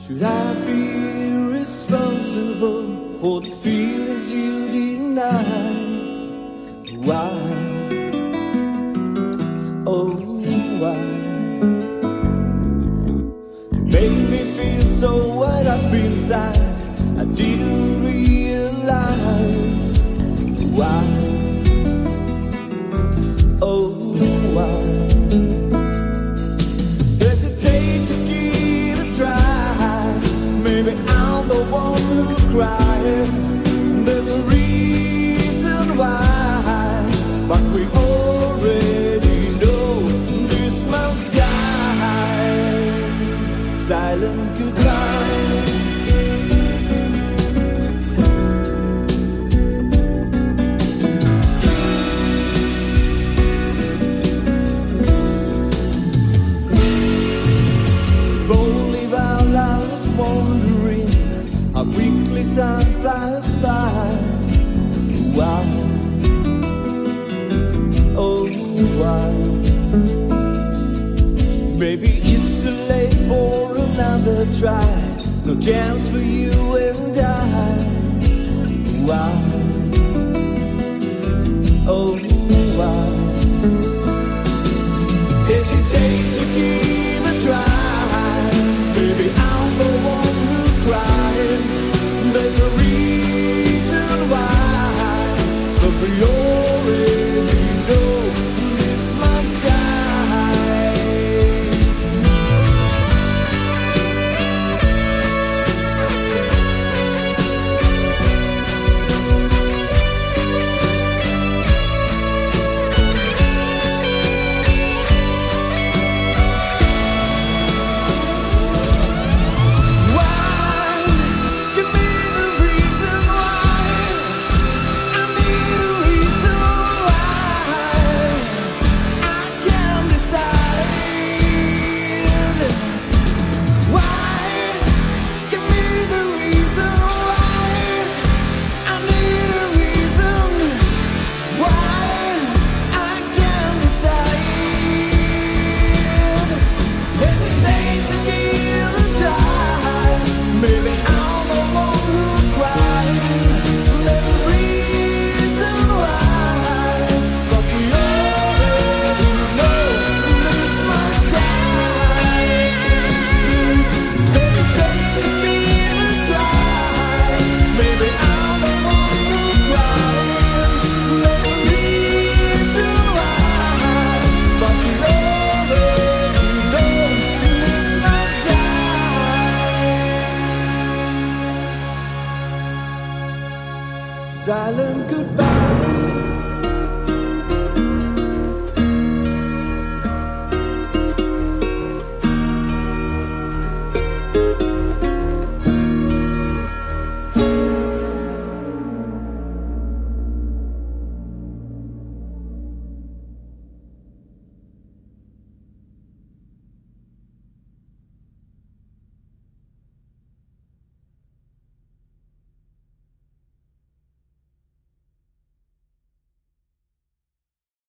Should I be responsible for the feelings you deny? Why? Oh, why? You made me feel so wide up inside. I didn't realize why. Oh, why? Hesitate to give it a try. Maybe I'm the one who cried. There's a reason why, but we already know this must die. Silent goodbye. Wondering how quickly time flies by. Why? Oh, why? Maybe it's too late for another try. No chance for you and I. Why? Oh, why? Hesitate to give